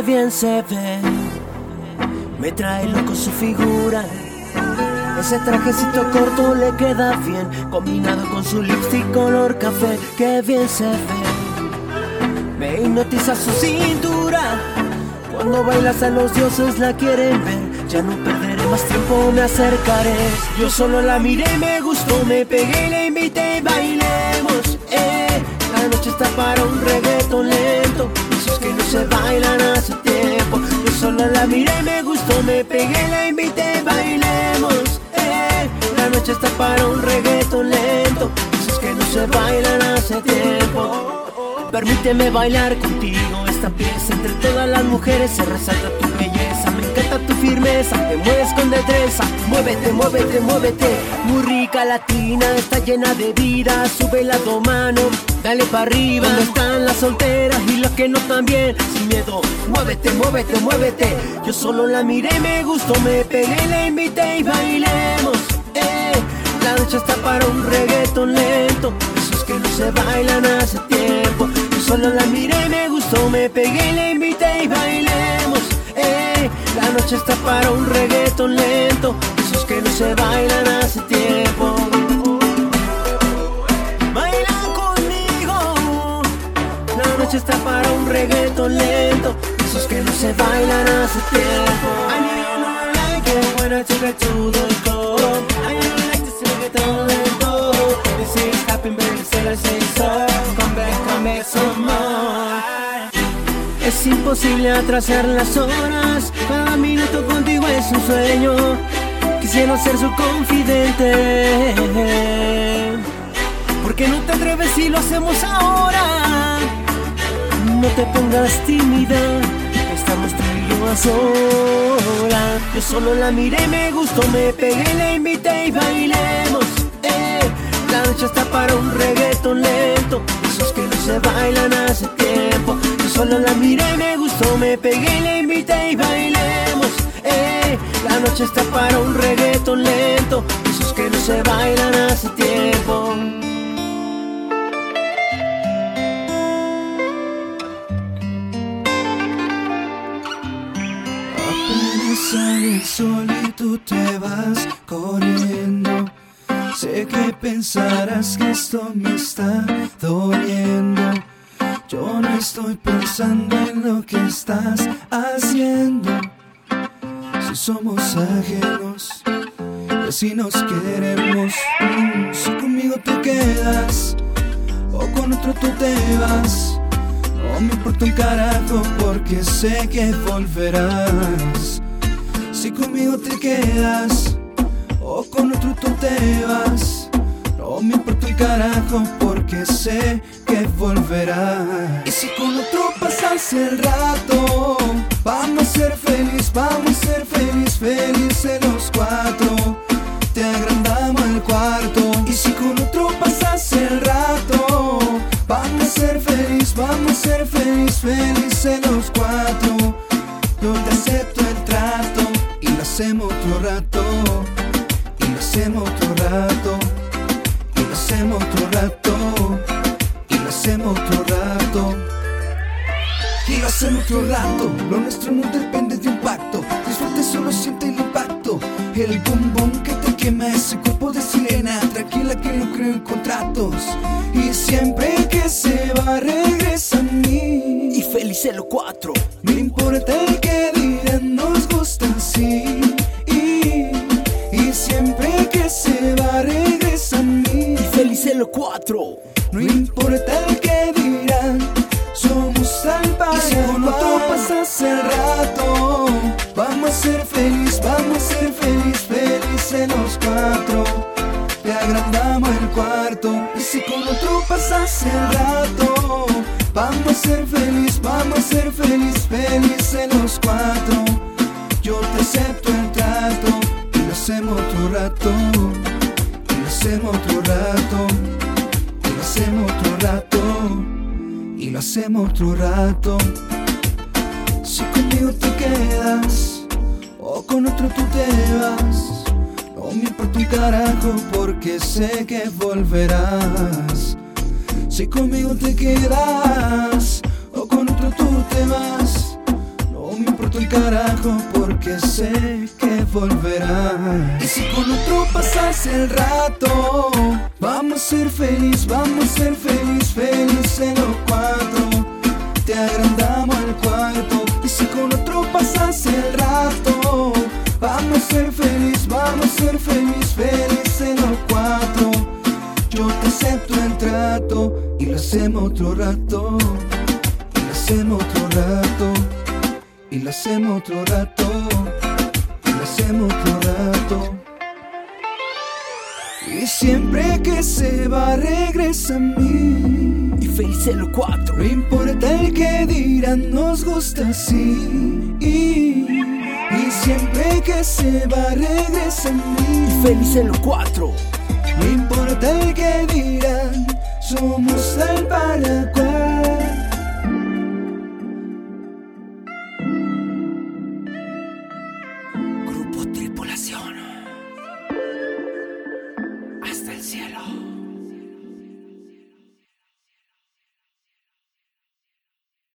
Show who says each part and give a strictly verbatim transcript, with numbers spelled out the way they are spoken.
Speaker 1: bien se ve, me trae loco su figura. Ese trajecito corto le queda bien, combinado con su lipstick color café. Qué bien se ve, me hipnotiza su cintura. Cuando bailas a los dioses la quieren ver. Ya no perderé más tiempo, me acercaré. Yo solo la miré, me gustó, me pegué y le invité y bailemos. Eh, la noche está para un reggaetón lento, esos que no se bailan hace tiempo. Yo solo la miré, me gustó, me pegué y la invité y bailemos. Eh, la noche está para un reggaetón lento, esos que no se bailan hace tiempo. Permíteme bailar contigo esta pieza. Entre todas las mujeres se resalta tu belleza. Me encanta tu firmeza, te mueves con destreza. Muévete, muévete, muévete. Muy rica latina, está llena de vida. Sube las dos manos, dale para arriba. ¿Dónde están las solteras y las que no también? Sin miedo, muévete, muévete, muévete. Yo solo la miré, me gustó, me pegué, la invité y bailemos. Eh, la noche está para un reggaetón lento, esos que no se bailan hace tiempo. Yo solo la miré, me gustó, me pegué, la invité y bailemos. Eh, la noche está para un reggaetón lento, esos que no se bailan hace tiempo. Baila conmigo. La noche está para un reggaetón lento, esos que no se bailan hace tiempo. I know I like it when I take it to the club. I know I like this reggaetón lento. This is happy, baby, say I say so. Come back, come back some more. Es imposible atrasar las horas, cada minuto contigo es un sueño. Quisiera ser su confidente. ¿Por qué no te atreves si lo hacemos ahora? No te pongas tímida, estamos tú y yo a solas. Yo solo la miré, me gustó, me pegué, la invité y bailemos. Eh, la noche está para un reggaetón lento, esos que no se bailan hace tiempo. Yo solo la miré, me gustó, me pegué, la invité y bailemos. Eh, la noche está para un reggaetón lento, esos que no se bailan hace tiempo.
Speaker 2: Sale el sol y tú te vas corriendo. Sé que pensarás que esto me está doliendo. Yo no estoy pensando en lo que estás haciendo. Si somos ajenos y así nos queremos. mm, Si conmigo te quedas o con otro tú te vas, no me importa un carajo porque sé que volverás. Si conmigo te quedas o con otro tú te vas, no me importa un carajo porque sé que volverás. Y si con otro pasas el rato, vamos a ser feliz, vamos a ser feliz, felices los cuatro. Te agrandamos el cuarto. Y si con otro pasas el rato, vamos a ser feliz, vamos a ser feliz, felices los cuatro. Yo te acepto el trato y lo hacemos otro rato, y lo hacemos otro rato, y lo hacemos otro rato, y lo hacemos otro rato, y lo hacemos otro rato. Lo nuestro no depende de un pacto, disfrute, solo siente el impacto. El boom boom que te quema ese cuerpo de sirena. Tranquila que no creo en contratos, y siempre que se va regresa a mí.
Speaker 1: Y felices los cuatro.
Speaker 2: No importa el que dirán, nos gusta así. Y, y siempre que se va regresa a mí.
Speaker 1: Y felices los cuatro.
Speaker 2: No importa el que dirán, somos tal para. Y si con otro pasas el rato, vamos a ser feliz, vamos a ser feliz, felices los cuatro. Te agrandamos el cuarto. Y si con otro pasas el rato, vamos a ser feliz, vamos a ser feliz, felices los cuatro. Yo te acepto el trato y lo hacemos otro rato, y lo hacemos otro rato, y lo hacemos otro rato, y lo hacemos otro rato. Si conmigo te quedas o con otro tú te vas, no me importa un carajo porque sé que volverás. Si conmigo te quedas o con otro tú te vas, no mando al carajo porque sé que volverá. Y si con otro pasas el rato, vamos a ser feliz, vamos a ser feliz, felices los cuatro. Te agrandamos el cuarto. Y si con otro pasas el rato, vamos a ser feliz, vamos a ser feliz, felices los cuatro. Yo te acepto el trato y lo hacemos otro rato. Y lo hacemos otro rato. Y lo hacemos otro rato. Y lo hacemos otro rato. Y siempre que se va regresa a mí.
Speaker 1: Y felices los cuatro.
Speaker 2: No importa el que dirán, nos gusta así. Y, y siempre que se va regresa a mí.
Speaker 1: Y felices los cuatro.
Speaker 2: No importa el que dirán, somos tal para cual.
Speaker 1: Grupo Tripulación. Hasta el cielo.